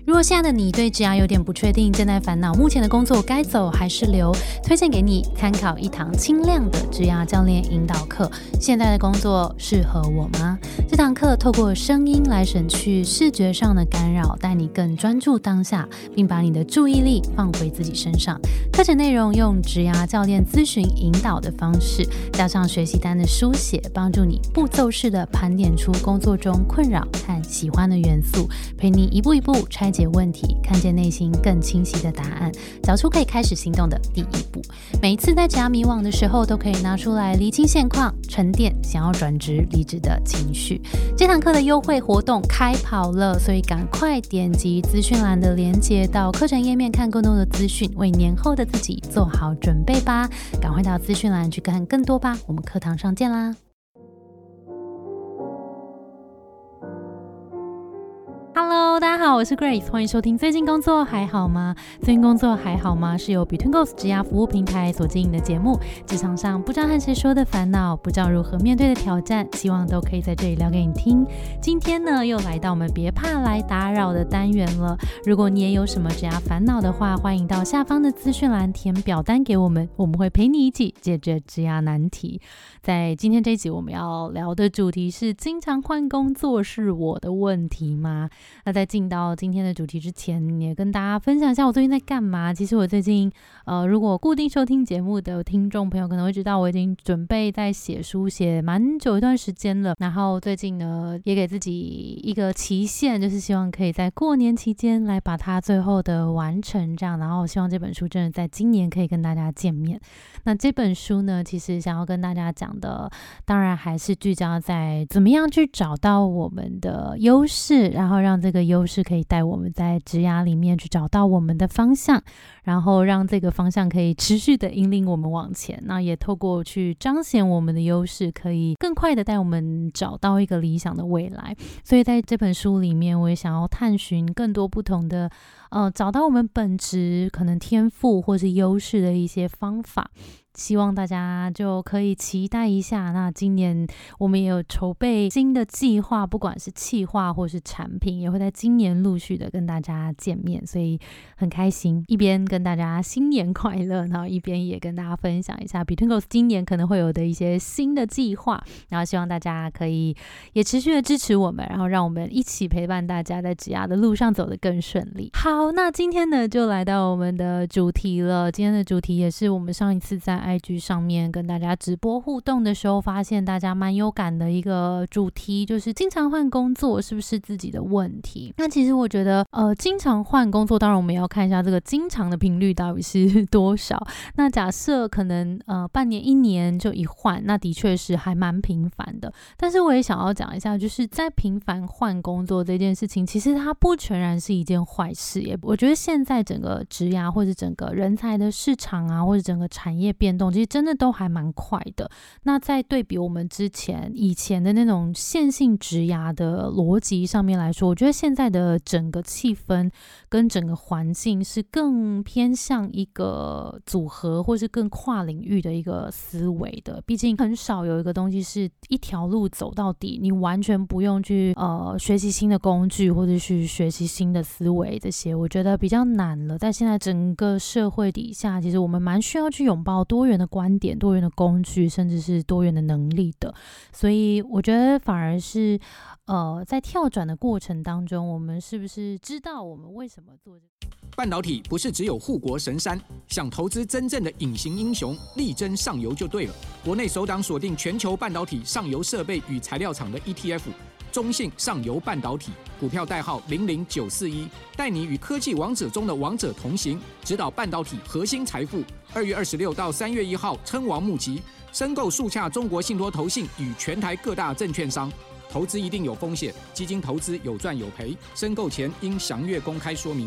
如果现在的你对职涯有点不确定，正在烦恼目前的工作该走还是留，推荐给你参考一堂轻量的职涯教练引导课。现在的工作适合我吗？这堂课透过声音来省去视觉上的干扰，带你更专注当下，并把你的注意力放回自己身上。课程内容用职涯教练咨询引导的方式，加上学习单的书写，帮助你步骤式的盘点出工作中困扰和喜欢的元素，陪你一步一步拆解问题，看见内心更清晰的答案，找出可以开始行动的第一步。每一次在职涯迷惘的时候，都可以拿出来厘清现况，沉淀想要转职离职的情绪。这堂课的优惠活动开跑了，所以赶快点击资讯栏的连结到课程页面看更多的资讯，为年后的自己做好准备吧。赶快到资讯栏去看更多吧，我们课堂上见啦。Hello， 大家好，我是 Grace， 欢迎收听最近工作还好吗？最近工作还好吗？是由 Between Goals 职涯服务平台所经营的节目，职场上不知道和谁说的烦恼，不知道如何面对的挑战，希望都可以在这里聊给你听。今天呢，又来到我们别怕来打扰的单元了。如果你也有什么职涯烦恼的话，欢迎到下方的资讯栏填表单给我们，我们会陪你一起解决职涯难题。在今天这一集，我们要聊的主题是：经常换工作是我的问题吗？那在进到今天的主题之前，也跟大家分享一下我最近在干嘛。其实我最近如果固定收听节目的听众朋友可能会知道，我已经准备在写书写蛮久一段时间了，然后最近呢也给自己一个期限，就是希望可以在过年期间来把它最后的完成这样，然后希望这本书真的在今年可以跟大家见面。那这本书呢，其实想要跟大家讲的当然还是聚焦在怎么样去找到我们的优势，然后让这个优势可以带我们在职涯里面去找到我们的方向，然后让这个方向可以持续的引领我们往前。那也透过去彰显我们的优势，可以更快的带我们找到一个理想的未来。所以在这本书里面，我也想要探寻更多不同的找到我们本质可能天赋或是优势的一些方法。希望大家就可以期待一下。那今年我们也有筹备新的计划，不管是企划或是产品，也会在今年陆续的跟大家见面，所以很开心，一边跟大家新年快乐，然后一边也跟大家分享一下 Between Goals 今年可能会有的一些新的计划，然后希望大家可以也持续的支持我们，然后让我们一起陪伴大家在职涯的路上走得更顺利。好，那今天呢就来到我们的主题了。今天的主题也是我们上一次在IG 上面跟大家直播互动的时候发现大家蛮有感的一个主题，就是经常换工作是不是自己的问题。那其实我觉得经常换工作，当然我们也要看一下这个经常的频率到底是多少。那假设可能半年一年就一换，那的确是还蛮频繁的。但是我也想要讲一下，就是在频繁换工作这件事情，其实它不全然是一件坏事耶。我觉得现在整个职涯或者整个人才的市场啊，或者整个产业变动，其实真的都还蛮快的。那在对比我们以前的那种线性职涯的逻辑上面来说，我觉得现在的整个气氛跟整个环境是更偏向一个组合或是更跨领域的一个思维的。毕竟很少有一个东西是一条路走到底，你完全不用去学习新的工具或者去学习新的思维，这些我觉得比较难了。在现在整个社会底下，其实我们蛮需要去拥抱多元的观点、多元的工具，甚至是多元的能力的。所以我觉得反而是在跳转的过程当中，我们是不是知道我们为什么做这个？ 半导体不是只有护国神山，想投资真正的隐形英雄，力争上游就对了。国内首档锁定全球半导体上游设备与材料厂的 ETF， 中信上游半导体，股票代号00941，带你与科技王者中的王者同行，指导半导体核心财富。2月26到3月1号称王募集，申购速洽中国信托投信与全台各大证券商。投资一定有风险，基金投资有赚有赔，申购前应详阅公开说明书。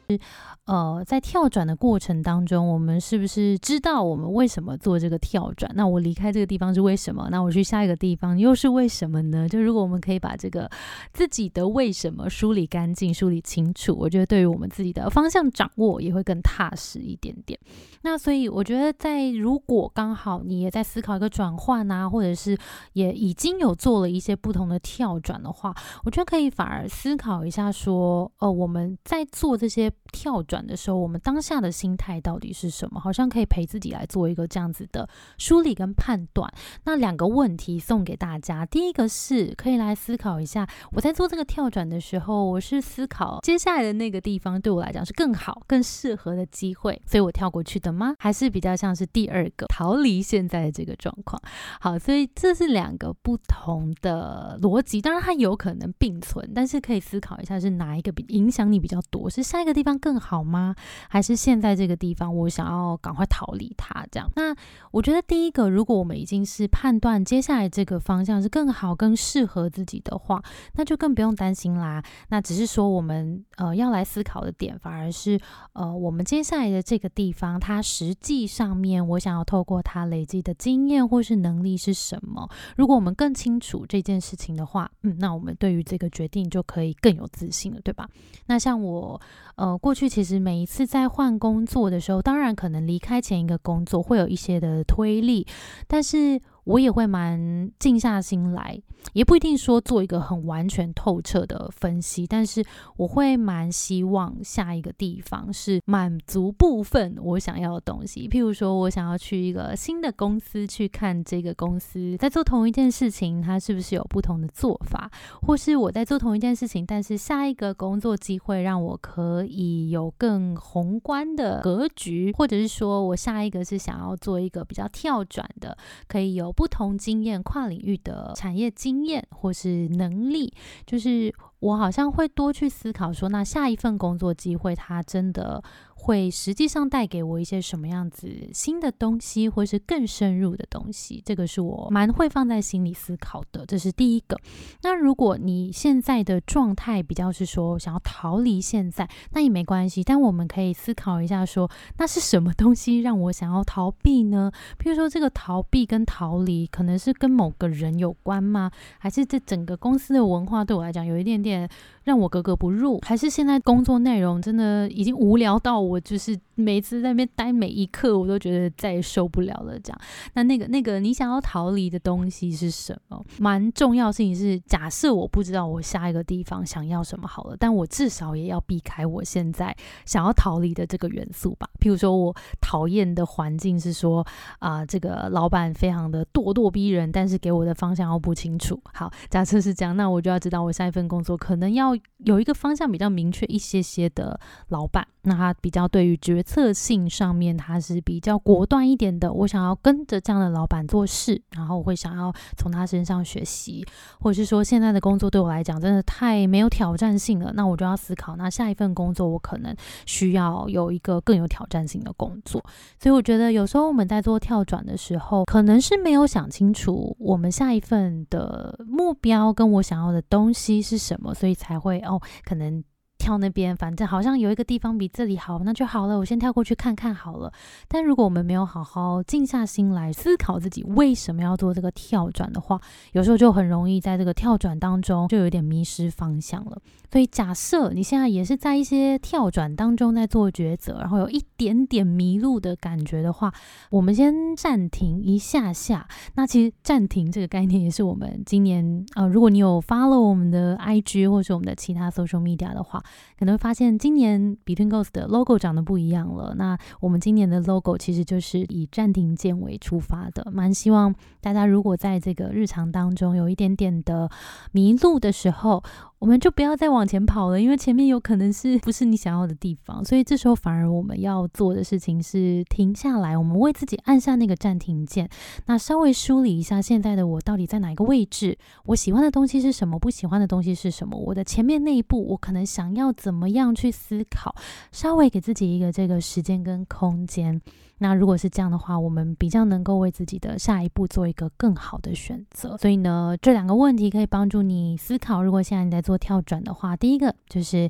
在跳转的过程当中，我们是不是知道我们为什么做这个跳转？那我离开这个地方是为什么？那我去下一个地方又是为什么呢？就如果我们可以把这个自己的为什么梳理干净、梳理清楚，我觉得对于我们自己的方向掌握也会更踏实一点点。那所以我觉得如果刚好你也在思考一个转换啊，或者是也已经有做了一些不同的跳转的话，我觉得可以反而思考一下说，我们在做这些跳转的时候，我们当下的心态到底是什么？好像可以陪自己来做一个这样子的梳理跟判断。那2个问题送给大家，第一个是可以来思考一下，我在做这个跳转的时候，我是思考接下来的那个地方对我来讲是更好、更适合的机会，所以我跳过去的吗？还是比较像是第2个，逃离现在的这个状况？好，所以这是2个不同的逻辑，当然它有可能并存，但是可以思考一下是哪一个影响你比较多，是下一个地方更好吗？还是现在这个地方我想要赶快逃离它这样？那我觉得第一个，如果我们已经是判断接下来这个方向是更好、更适合自己的话，那就更不用担心啦。那只是说我们要来思考的点，反而是我们接下来的这个地方，它实际上面我想要透过它累积的经验或是能力是什么？如果我们更清楚这件事情的话，那我们对于这个决定就可以更有自信了，对吧？那像我过去其实每一次在换工作的时候，当然可能离开前一个工作会有一些的推力，但是我也会蛮静下心来，也不一定说做一个很完全透彻的分析，但是我会蛮希望下一个地方是满足部分我想要的东西。譬如说我想要去一个新的公司去看这个公司在做同一件事情它是不是有不同的做法，或是我在做同一件事情，但是下一个工作机会让我可以有更宏观的格局，或者是说我下一个是想要做一个比较跳转的，可以有不同经验、跨领域的产业经验或是能力，就是我好像会多去思考说，那下一份工作机会它真的会实际上带给我一些什么样子新的东西，或是更深入的东西，这个是我蛮会放在心里思考的，这是第一个。那如果你现在的状态比较是说想要逃离现在，那也没关系，但我们可以思考一下说，那是什么东西让我想要逃避呢？譬如说这个逃避跟逃离可能是跟某个人有关吗？还是这整个公司的文化对我来讲有一点点让我格格不入？还是现在工作内容真的已经无聊到我就是每次在那边待每一刻我都觉得再也受不了了这样？那个你想要逃离的东西是什么？蛮重要的事情是，假设我不知道我下一个地方想要什么好了，但我至少也要避开我现在想要逃离的这个元素吧。譬如说我讨厌的环境是说这个老板非常的咄咄逼人，但是给我的方向又不清楚。好，假设是这样，那我就要知道我下一份工作可能要有一个方向比较明确一些的老板，那他比较对于决策性上面他是比较果断一点的，我想要跟着这样的老板做事，然后我会想要从他身上学习，或者是说现在的工作对我来讲真的太没有挑战性了，那我就要思考，那下一份工作我可能需要有一个更有挑战性的工作。所以我觉得有时候我们在做跳转的时候，可能是没有想清楚我们下一份的目标跟我想要的东西是什么，所以才会可能跳那边，反正好像有一个地方比这里好，那就好了，我先跳过去看看好了。但如果我们没有好好静下心来思考自己为什么要做这个跳转的话，有时候就很容易在这个跳转当中就有点迷失方向了。所以假设你现在也是在一些跳转当中在做抉择，然后有一点点迷路的感觉的话，我们先暂停一下下。那其实暂停这个概念也是我们今年如果你有 follow 我们的 IG 或是我们的其他 social media 的话，可能会发现今年 Between Goals 的 logo 长得不一样了。那我们今年的 logo 其实就是以暂停键为出发的，蛮希望大家如果在这个日常当中有一点点的迷路的时候，我们就不要再往前跑了，因为前面有可能是不是你想要的地方，所以这时候反而我们要做的事情是停下来，我们为自己按下那个暂停键，那稍微梳理一下现在的我到底在哪一个位置，我喜欢的东西是什么，不喜欢的东西是什么，我的前面那一步我可能想要怎么样去思考，稍微给自己一个这个时间跟空间。那如果是这样的话，我们比较能够为自己的下一步做一个更好的选择。所以呢，这2个问题可以帮助你思考，如果现在你在做跳转的话，第一个就是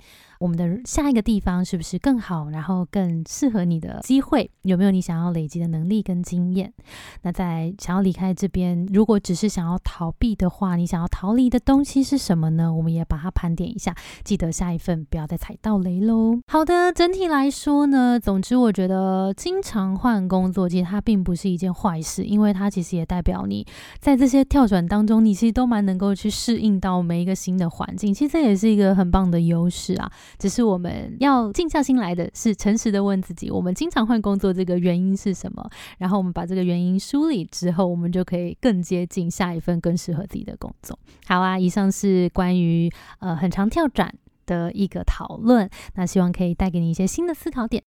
我们的下一个地方是不是更好，然后更适合你的机会，有没有你想要累积的能力跟经验。那在想要离开这边，如果只是想要逃避的话，你想要逃离的东西是什么呢？我们也把它盘点一下，记得下一份不要再踩到雷咯。好的，整体来说呢，总之我觉得经常换工作其实它并不是一件坏事，因为它其实也代表你在这些跳转当中，你其实都蛮能够去适应到每一个新的环境，其实这也是一个很棒的优势啊。只是我们要静下心来的是诚实的问自己，我们经常换工作这个原因是什么，然后我们把这个原因梳理之后，我们就可以更接近下一份更适合自己的工作。好啊，以上是关于很常跳转的一个讨论，那希望可以带给你一些新的思考点。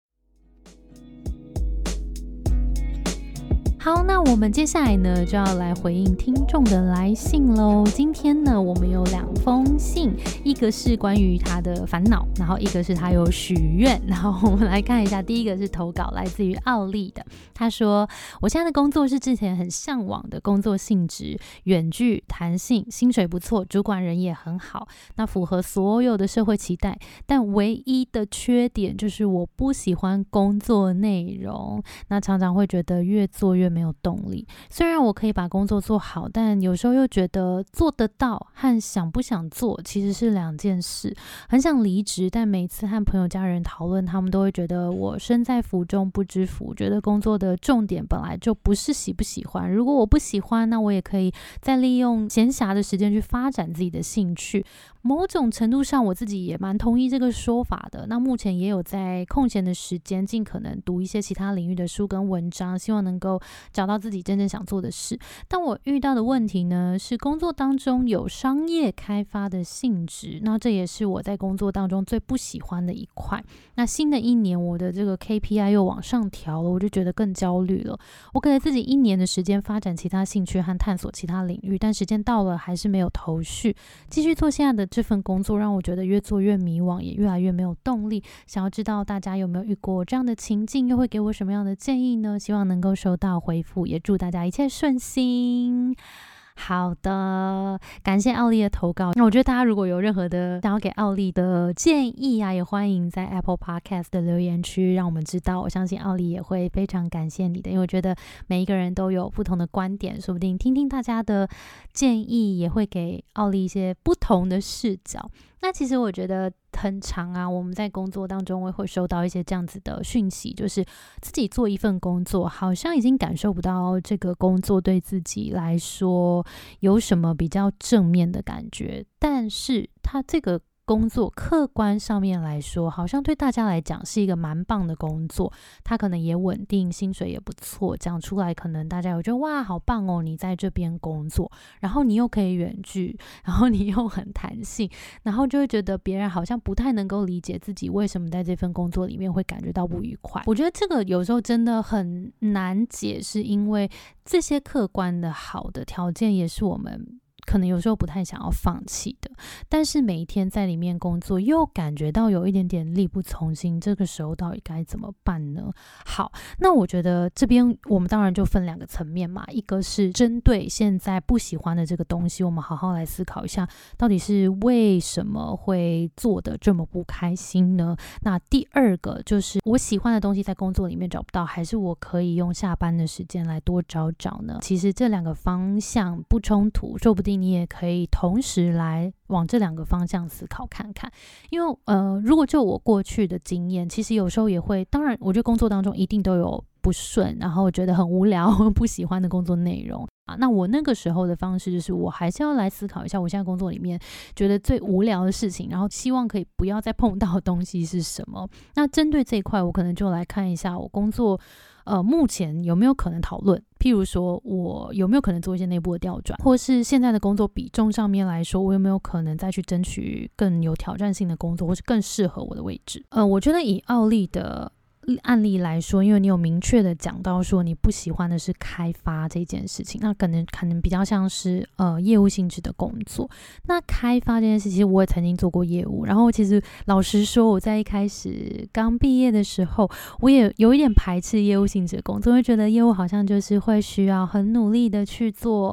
好，那我们接下来呢就要来回应听众的来信咯。今天呢我们有2封信，一个是关于他的烦恼，然后一个是他有许愿。然后我们来看一下，第一个是投稿来自于奥利的，他说我现在的工作是之前很向往的工作性质，远距弹性，薪水不错，主管人也很好，那符合所有的社会期待，但唯一的缺点就是我不喜欢工作内容，那常常会觉得越做越没有动力。虽然我可以把工作做好，但有时候又觉得做得到和想不想做其实是2件事。很想离职，但每次和朋友家人讨论，他们都会觉得我身在福中不知福，觉得工作的重点本来就不是喜不喜欢，如果我不喜欢，那我也可以再利用闲暇的时间去发展自己的兴趣。某种程度上我自己也蛮同意这个说法的，那目前也有在空闲的时间尽可能读一些其他领域的书跟文章，希望能够找到自己真正想做的事。但我遇到的问题呢，是工作当中有商业开发的性质，那这也是我在工作当中最不喜欢的一块。那新的一年我的这个 KPI 又往上调了，我就觉得更焦虑了。我给了自己1年的时间发展其他兴趣和探索其他领域，但时间到了还是没有头绪。继续做现在的这份工作让我觉得越做越迷惘，也越来越没有动力。想要知道大家有没有遇过这样的情境，又会给我什么样的建议呢？希望能够收到回复，也祝大家一切顺心。好的，感谢奥利的投稿。那我觉得大家如果有任何的想要给奥利的建议啊，也欢迎在 Apple Podcast 的留言区让我们知道。我相信奥利也会非常感谢你的，因为我觉得每一个人都有不同的观点，说不定听听大家的建议也会给奥利一些不同的视角。那其实我觉得很常啊，我们在工作当中会收到一些这样子的讯息，就是自己做一份工作，好像已经感受不到这个工作对自己来说有什么比较正面的感觉，但是它这个工作客观上面来说，好像对大家来讲是一个蛮棒的工作，它可能也稳定，薪水也不错，讲出来可能大家有觉得哇好棒哦，你在这边工作，然后你又可以远距，然后你又很弹性，然后就会觉得别人好像不太能够理解自己为什么在这份工作里面会感觉到不愉快。我觉得这个有时候真的很难解，是因为这些客观的好的条件也是我们可能有时候不太想要放弃的，但是每一天在里面工作又感觉到有一点点力不从心，这个时候到底该怎么办呢？好，那我觉得这边我们当然就分2个层面嘛，一个是针对现在不喜欢的这个东西，我们好好来思考一下到底是为什么会做得这么不开心呢？那第2个就是我喜欢的东西在工作里面找不到，还是我可以用下班的时间来多找找呢？其实这2个方向不冲突，说不定你也可以同时来往这2个方向思考看看。因为如果就我过去的经验，其实有时候也会，当然我觉得工作当中一定都有不顺，然后觉得很无聊不喜欢的工作内容啊。那我那个时候的方式就是我还是要来思考一下我现在工作里面觉得最无聊的事情，然后希望可以不要再碰到的东西是什么。那针对这一块我可能就来看一下我工作目前有没有可能讨论，譬如说我有没有可能做一些内部的调转，或是现在的工作比重上面来说，我有没有可能再去争取更有挑战性的工作，或是更适合我的位置。我觉得以奥利的案例来说，因为你有明确的讲到说你不喜欢的是开发这件事情，那可能比较像是业务性质的工作。那开发这件事其实我也曾经做过业务，然后其实老实说我在一开始刚毕业的时候，我也有一点排斥业务性质的工作，会觉得业务好像就是会需要很努力的去做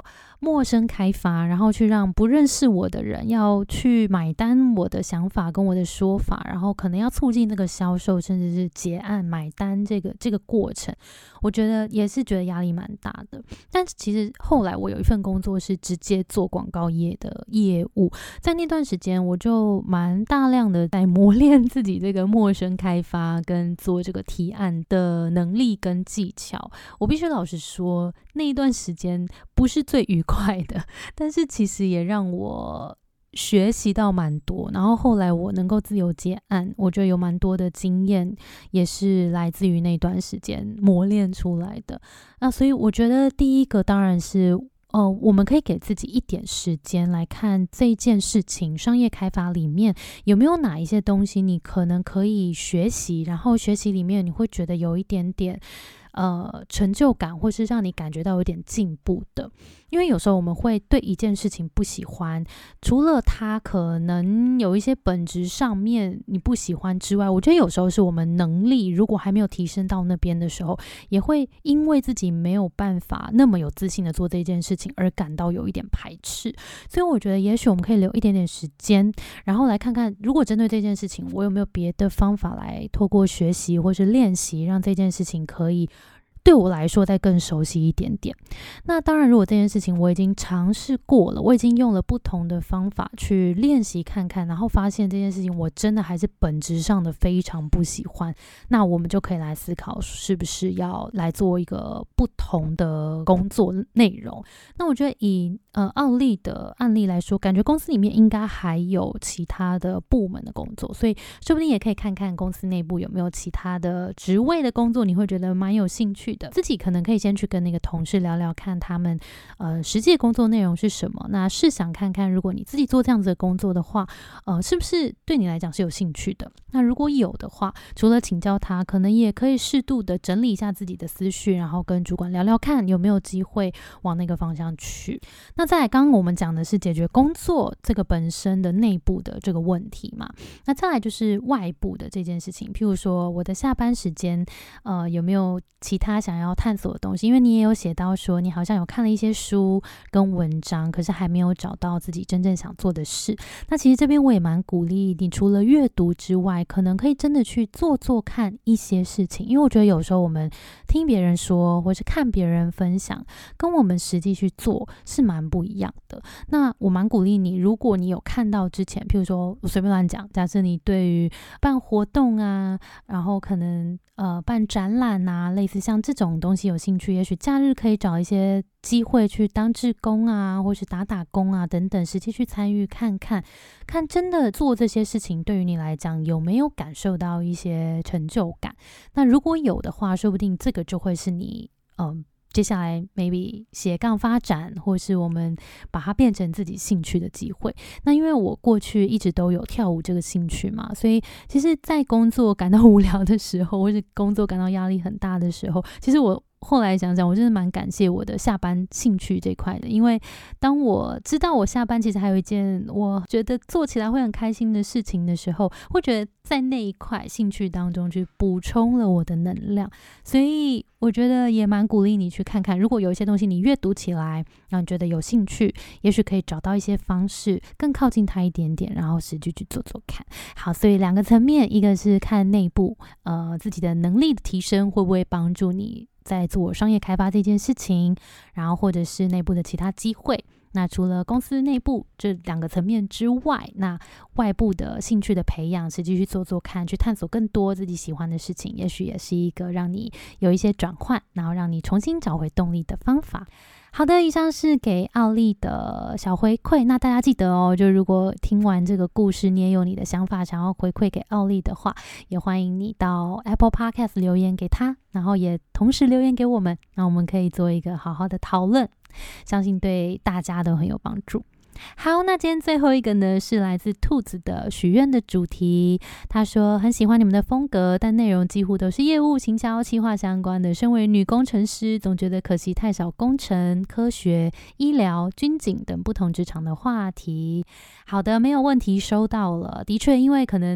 陌生开发，然后去让不认识我的人要去买单我的想法跟我的说法，然后可能要促进这个销售，甚至是结案买单这个过程，我觉得也是觉得压力蛮大的。但是其实后来我有一份工作是直接做广告业的业务，在那段时间我就蛮大量的在磨练自己这个陌生开发跟做这个提案的能力跟技巧。我必须老实说，那一段时间不是最愉快的，但是其实也让我学习到蛮多，然后后来我能够自由接案，我觉得有蛮多的经验也是来自于那段时间磨练出来的。那所以我觉得第一个当然是我们可以给自己一点时间来看这件事情，商业开发里面有没有哪一些东西你可能可以学习，然后学习里面你会觉得有一点点成就感，或是让你感觉到有点进步的。因为有时候我们会对一件事情不喜欢，除了它可能有一些本质上面你不喜欢之外，我觉得有时候是我们能力如果还没有提升到那边的时候，也会因为自己没有办法那么有自信的做这件事情而感到有一点排斥。所以我觉得也许我们可以留一点点时间，然后来看看如果针对这件事情我有没有别的方法来透过学习或是练习，让这件事情可以对我来说再更熟悉一点点。那当然如果这件事情我已经尝试过了，我已经用了不同的方法去练习看看，然后发现这件事情我真的还是本质上的非常不喜欢，那我们就可以来思考是不是要来做一个不同的工作内容。那我觉得以奥利的案例来说，感觉公司里面应该还有其他的部门的工作，所以说不定也可以看看公司内部有没有其他的职位的工作你会觉得蛮有兴趣的，自己可能可以先去跟那个同事聊聊看他们实际的工作内容是什么，那试想看看如果你自己做这样子的工作的话是不是对你来讲是有兴趣的。那如果有的话，除了请教他，可能也可以适度的整理一下自己的思绪，然后跟主管聊聊看有没有机会往那个方向去。那再来，刚刚我们讲的是解决工作这个本身的内部的这个问题嘛，那再来就是外部的这件事情，譬如说我的下班时间有没有其他想要探索的东西，因为你也有写到说你好像有看了一些书跟文章，可是还没有找到自己真正想做的事。那其实这边我也蛮鼓励你，除了阅读之外，可能可以真的去做看一些事情，因为我觉得有时候我们听别人说或是看别人分享，跟我们实际去做是蛮不一样的。那我蛮鼓励你，如果你有看到之前，譬如说我随便乱讲，假设你对于办活动啊，然后可能办展览啊，类似像这种东西有兴趣，也许假日可以找一些机会去当志工啊，或是打工啊等等，实际去参与看看真的做这些事情对于你来讲有没有感受到一些成就感。那如果有的话，说不定这个就会是你接下来 maybe 斜杠发展，或是我们把它变成自己兴趣的机会。那因为我过去一直都有跳舞这个兴趣嘛，所以其实在工作感到无聊的时候，或是工作感到压力很大的时候，其实我后来想想，我真的蛮感谢我的下班兴趣这块的，因为当我知道我下班其实还有一件我觉得做起来会很开心的事情的时候，会觉得在那一块兴趣当中去补充了我的能量。所以我觉得也蛮鼓励你去看看，如果有一些东西你阅读起来让你觉得有兴趣，也许可以找到一些方式更靠近它一点点，然后实际去做看。好，所以两个层面，一个是看内部自己的能力的提升会不会帮助你在做商业开发这件事情，然后或者是内部的其他机会。那除了公司内部这两个层面之外，那外部的兴趣的培养，实际去做看，去探索更多自己喜欢的事情，也许也是一个让你有一些转换，然后让你重新找回动力的方法。好的，以上是给奥利的小回馈。那大家记得哦，就如果听完这个故事，你也有你的想法想要回馈给奥利的话，也欢迎你到 Apple Podcast 留言给他，然后也同时留言给我们，那我们可以做一个好好的讨论，相信对大家都很有帮助。好，那今天最后一个呢，是来自兔子的许愿的主题。他说很喜欢你们的风格，但内容几乎都是业务、行销、企划相关的。身为女工程师，总觉得可惜太少工程、科学、医疗、军警等不同职场的话题。好的，没有问题，收到了。的确，因为可能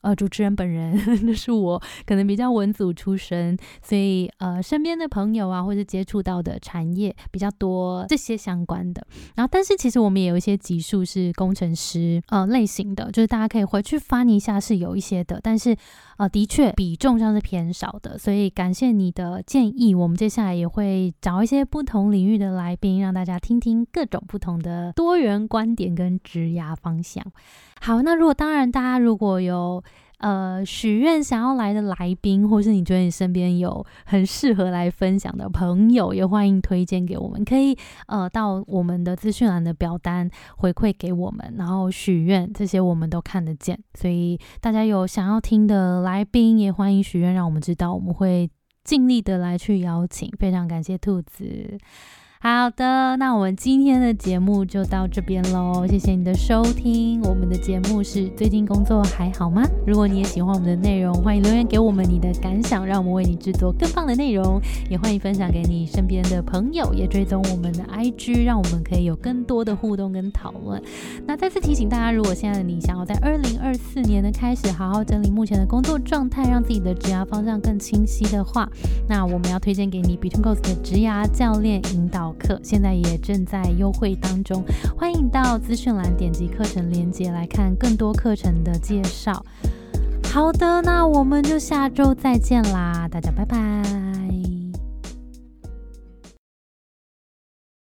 主持人本人就是我可能比较文组出身，所以身边的朋友啊，或者接触到的产业比较多这些相关的。然后但是其实我们也有一些集数是工程师类型的，就是大家可以回去翻一下，是有一些的，但是的确比重上是偏少的，所以感谢你的建议，我们接下来也会找一些不同领域的来宾，让大家听听各种不同的多元观点跟职涯方向。好，那当然大家如果有许愿想要来的来宾，或是你觉得你身边有很适合来分享的朋友，也欢迎推荐给我们，可以到我们的资讯栏的表单回馈给我们，然后许愿，这些我们都看得见，所以大家有想要听的来宾也欢迎许愿，让我们知道，我们会尽力的来去邀请。非常感谢兔子。好的，那我们今天的节目就到这边咯，谢谢你的收听。我们的节目是最近工作还好吗？如果你也喜欢我们的内容，欢迎留言给我们你的感想，让我们为你制作更棒的内容，也欢迎分享给你身边的朋友，也追踪我们的 IG， 让我们可以有更多的互动跟讨论。那再次提醒大家，如果现在的你想要在2024年的开始好好整理目前的工作状态，让自己的职涯方向更清晰的话，那我们要推荐给你 BetweenGos 的职涯教练引导课，现在也正在优惠当中，欢迎到资讯栏点击课程连结来看更多课程的介绍。好的，那我们就下周再见啦，大家拜拜。